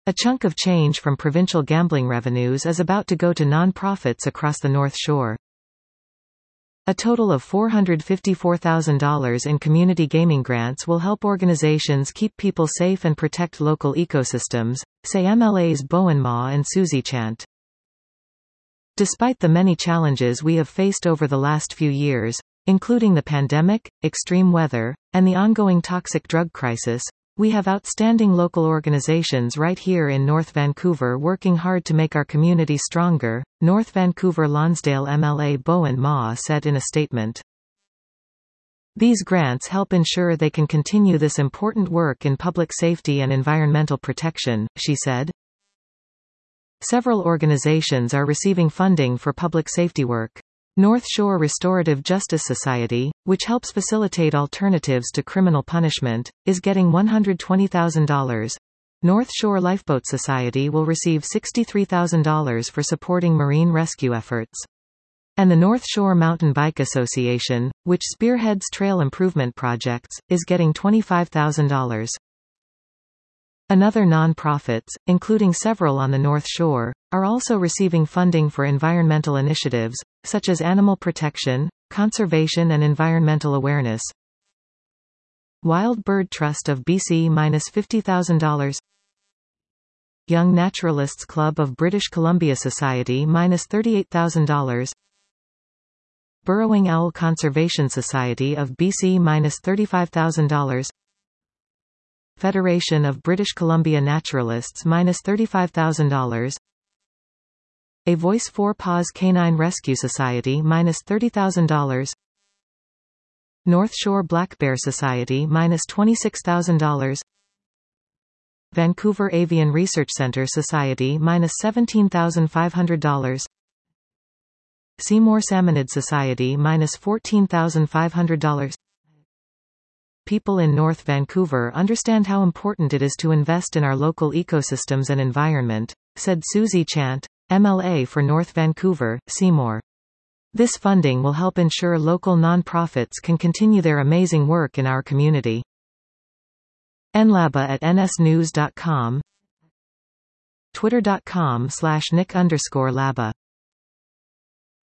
A chunk of change from provincial gambling revenues is about to go to non-profits across the North Shore. A total of $454,000 in community gaming grants will help organizations keep people safe and protect local ecosystems, say MLAs Bowen Ma and Susie Chant. Despite the many challenges we have faced over the last few years, including the pandemic, extreme weather, and the ongoing toxic drug crisis, we have outstanding local organizations right here in North Vancouver working hard to make our community stronger, North Vancouver Lonsdale MLA Bowen Ma said in a statement. These grants help ensure they can continue this important work in public safety and environmental protection, she said. Several organizations are receiving funding for public safety work. North Shore Restorative Justice Society, which helps facilitate alternatives to criminal punishment, is getting $120,000. North Shore Lifeboat Society will receive $63,000 for supporting marine rescue efforts. And the North Shore Mountain Bike Association, which spearheads trail improvement projects, is getting $25,000. Another non-profits, including several on the North Shore, are also receiving funding for environmental initiatives, such as animal protection, conservation and environmental awareness. Wild Bird Trust of BC $50,000. Young Naturalists Club of British Columbia Society $38,000. Burrowing Owl Conservation Society of BC $35,000. Federation of British Columbia Naturalists $35,000. A Voice for Paws Canine Rescue Society $30,000. North Shore Black Bear Society $26,000. Vancouver Avian Research Centre Society $17,500. Seymour Salmonid Society $14,500. People in North Vancouver understand how important it is to invest in our local ecosystems and environment, said Susie Chant, MLA for North Vancouver, Seymour. This funding will help ensure local non-profits can continue their amazing work in our community. nlaba@nsnews.com, twitter.com/nick_laba